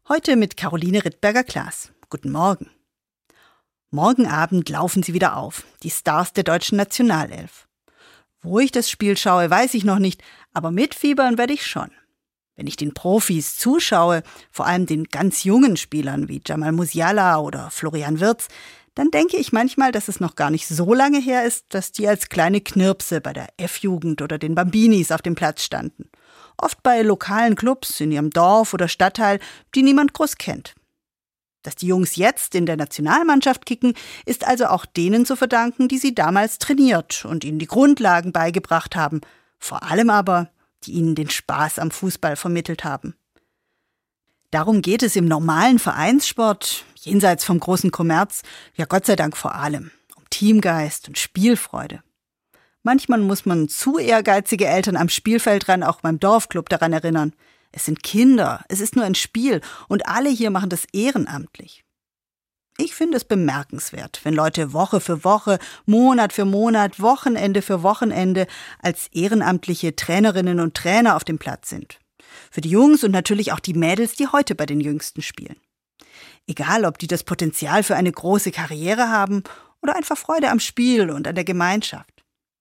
Heute mit Caroline Rittberger-Klaas. Guten Morgen. Morgen Abend laufen sie wieder auf, die Stars der deutschen Nationalelf. Wo ich das Spiel schaue, weiß ich noch nicht, aber mitfiebern werde ich schon. Wenn ich den Profis zuschaue, vor allem den ganz jungen Spielern wie Jamal Musiala oder Florian Wirtz, dann denke ich manchmal, dass es noch gar nicht so lange her ist, dass die als kleine Knirpse bei der F-Jugend oder den Bambinis auf dem Platz standen. Oft bei lokalen Clubs in ihrem Dorf oder Stadtteil, die niemand groß kennt. Dass die Jungs jetzt in der Nationalmannschaft kicken, ist also auch denen zu verdanken, die sie damals trainiert und ihnen die Grundlagen beigebracht haben. Vor allem aber, die ihnen den Spaß am Fußball vermittelt haben. Darum geht es im normalen Vereinssport, jenseits vom großen Kommerz, ja Gott sei Dank vor allem, um Teamgeist und Spielfreude. Manchmal muss man zu ehrgeizige Eltern am Spielfeldrand auch beim Dorfclub daran erinnern. Es sind Kinder, es ist nur ein Spiel und alle hier machen das ehrenamtlich. Ich finde es bemerkenswert, wenn Leute Woche für Woche, Monat für Monat, Wochenende für Wochenende als ehrenamtliche Trainerinnen und Trainer auf dem Platz sind. Für die Jungs und natürlich auch die Mädels, die heute bei den Jüngsten spielen. Egal, ob die das Potenzial für eine große Karriere haben oder einfach Freude am Spiel und an der Gemeinschaft.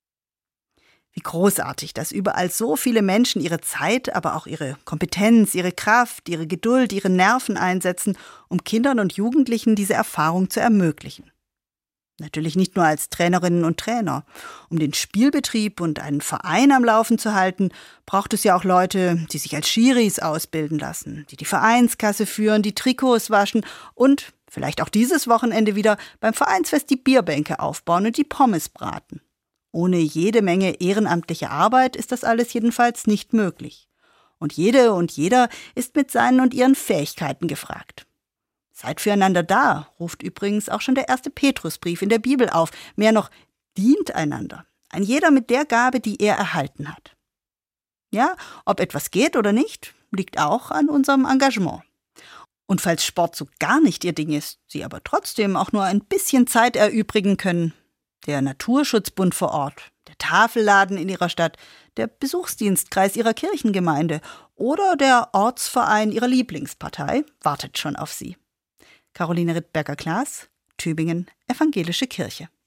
Wie großartig, dass überall so viele Menschen ihre Zeit, aber auch ihre Kompetenz, ihre Kraft, ihre Geduld, ihre Nerven einsetzen, um Kindern und Jugendlichen diese Erfahrung zu ermöglichen. Natürlich nicht nur als Trainerinnen und Trainer. Um den Spielbetrieb und einen Verein am Laufen zu halten, braucht es ja auch Leute, die sich als Schiris ausbilden lassen, die die Vereinskasse führen, die Trikots waschen und, vielleicht auch dieses Wochenende wieder, beim Vereinsfest die Bierbänke aufbauen und die Pommes braten. Ohne jede Menge ehrenamtliche Arbeit ist das alles jedenfalls nicht möglich. Und jede und jeder ist mit seinen und ihren Fähigkeiten gefragt. Seid füreinander da, ruft übrigens auch schon der erste Petrusbrief in der Bibel auf. Mehr noch, dient einander. Ein jeder mit der Gabe, die er erhalten hat. Ja, ob etwas geht oder nicht, liegt auch an unserem Engagement. Und falls Sport so gar nicht ihr Ding ist, Sie aber trotzdem auch nur ein bisschen Zeit erübrigen können, der Naturschutzbund vor Ort, der Tafelladen in Ihrer Stadt, der Besuchsdienstkreis Ihrer Kirchengemeinde oder der Ortsverein Ihrer Lieblingspartei wartet schon auf Sie. Caroline Rittberger-Klaas, Tübingen, Evangelische Kirche.